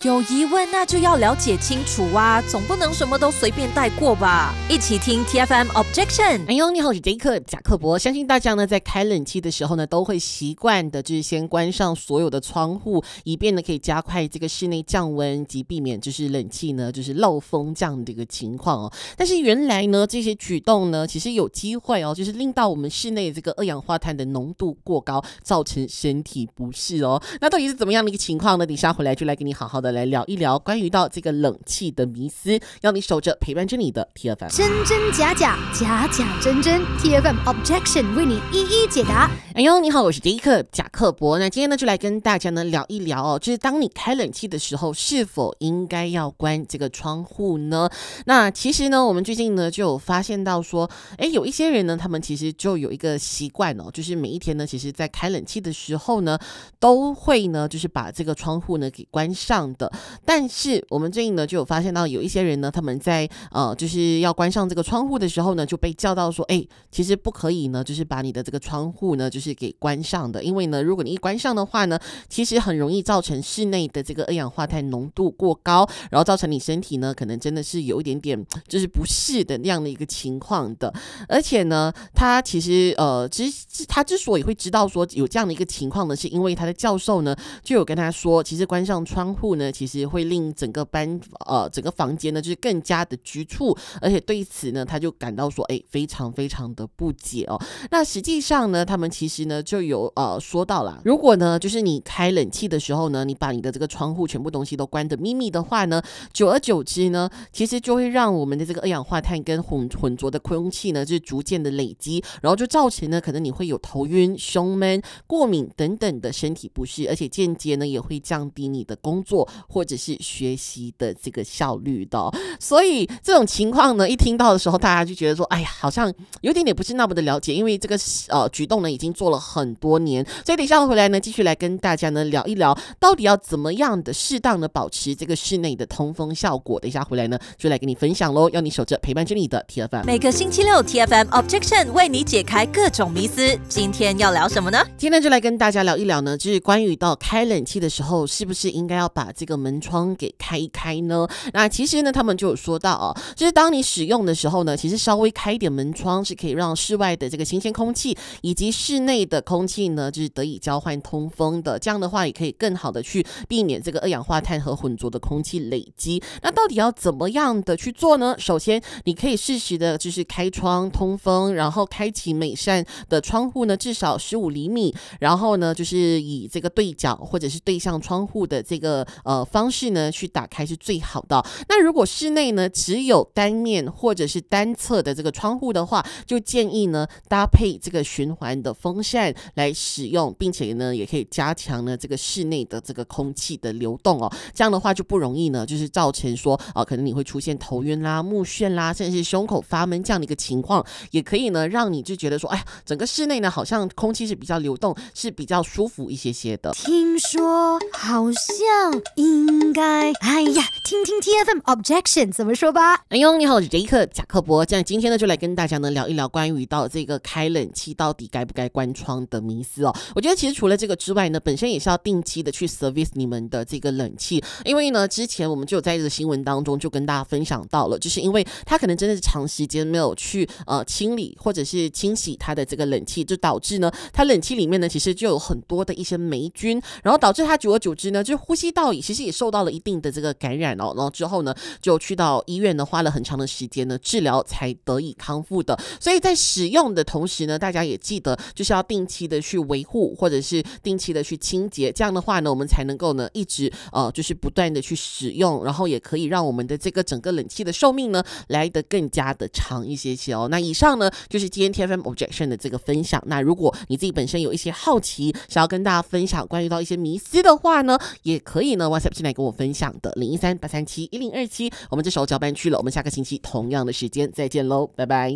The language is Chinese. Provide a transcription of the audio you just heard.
有疑问那就要了解清楚啊，总不能什么都随便带过吧。一起听 TFM Objection。 哎呦，你好，我是杰克贾克伯。相信大家呢在开冷气的时候呢，都会习惯的就是先关上所有的窗户，以便呢可以加快这个室内降温及避免就是冷气呢就是漏风这样的一个情况哦。但是原来呢这些举动呢，其实有机会哦，就是令到我们室内这个二氧化碳的浓度过高，造成身体不适哦。那到底是怎么样的一个情况呢？等一下回来就来跟你好好的来聊一聊关于到这个冷气的迷思，要你守着陪伴着你的 TFM。 真真假假，假假真真 ，TFM Objection 为你一一解答。 哎呦，你好，我是杰克贾克伯。那今天呢，就来跟大家呢聊一聊哦，就是当你开冷气的时候，是否应该要关这个窗户呢？那其实呢，我们最近呢就有发现到说，有一些人呢，他们其实就有一个习惯哦，就是每一天呢，其实在开冷气的时候呢，都会呢，就是把这个窗户呢给关上的。但是我们最近呢就有发现到有一些人呢，他们在就是要关上这个窗户的时候呢，就被叫到说，其实不可以呢，就是把你的这个窗户呢，就是给关上的，因为呢，如果你一关上的话呢，其实很容易造成室内的这个二氧化碳浓度过高，然后造成你身体呢，可能真的是有一点点就是不适的那样的一个情况的。而且呢，他其实他之所以会知道说有这样的一个情况呢，是因为他的教授呢就有跟他说，其实关上窗户呢，其实会令整个整个房间呢就是更加的局促，而且对此呢他就感到说非常非常的不解哦。那实际上呢，他们其实呢就有说到啦，如果呢就是你开冷气的时候呢，你把你的这个窗户全部东西都关得密密的话呢，久而久之呢，其实就会让我们的这个二氧化碳跟混浊的空气呢就是逐渐的累积，然后就造成呢可能你会有头晕、胸闷、过敏等等的身体不适，而且间接呢也会降低你的工作或者是学习的这个效率的哦。所以这种情况呢，一听到的时候，大家就觉得说，好像有点点不是那么的了解，因为这个举动呢已经做了很多年。所以等一下回来呢，继续来跟大家呢聊一聊，到底要怎么样的适当的保持这个室内的通风效果。等一下回来呢，就来跟你分享喽，要你守着陪伴着你的 TFM。 每个星期六 TFM Objection 为你解开各种迷思。今天要聊什么呢？ 今天就来跟大家聊一聊呢，就是关于到开冷气的时候，是不是应该要把这个门窗给开一开呢？那其实呢，他们就有说到哦，就是当你使用的时候呢，其实稍微开一点门窗是可以让室外的这个新鲜空气以及室内的空气呢，就是得以交换通风的。这样的话，也可以更好的去避免这个二氧化碳和混浊的空气累积。那到底要怎么样的去做呢？首先，你可以适时的就是开窗通风，然后开启每扇的窗户呢至少15厘米，然后呢就是以这个对角或者是对向窗户的这个方式呢去打开是最好的。那如果室内呢只有单面或者是单侧的这个窗户的话，就建议呢搭配这个循环的风扇来使用，并且呢也可以加强呢这个室内的这个空气的流动哦。这样的话就不容易呢就是造成说可能你会出现头晕啦、目眩啦，甚至是胸口发闷这样的一个情况，也可以呢让你就觉得说，整个室内呢好像空气是比较流动，是比较舒服一些的。 听说好像应该，听听 TFM Objection 怎么说吧。 哎呦，你好，我是杰克贾克伯。这样今天呢就来跟大家呢聊一聊关于到这个开冷气到底该不该关窗的迷思哦。我觉得其实除了这个之外呢，本身也是要定期的去 service 你们的这个冷气，因为呢之前我们就有在这个新闻当中就跟大家分享到了，就是因为它可能真的是长时间没有去清理或者是清洗它的这个冷气，就导致呢它冷气里面呢其实就有很多的一些霉菌，然后导致它久而久之呢就呼吸道其实也受到了一定的这个感染哦，然后之后呢就去到医院呢花了很长的时间呢治疗才得以康复的。所以在使用的同时呢，大家也记得就是要定期的去维护或者是定期的去清洁，这样的话呢我们才能够呢一直就是不断的去使用，然后也可以让我们的这个整个冷气的寿命呢来得更加的长一些哦。那以上呢就是今天 TFM Objection 的这个分享。那如果你自己本身有一些好奇想要跟大家分享关于到一些迷思的话呢，也可以呢 WhatsApp 进来跟我分享的013-837-1027。我们这时候交班去了，我们下个星期同样的时间再见喽，拜拜。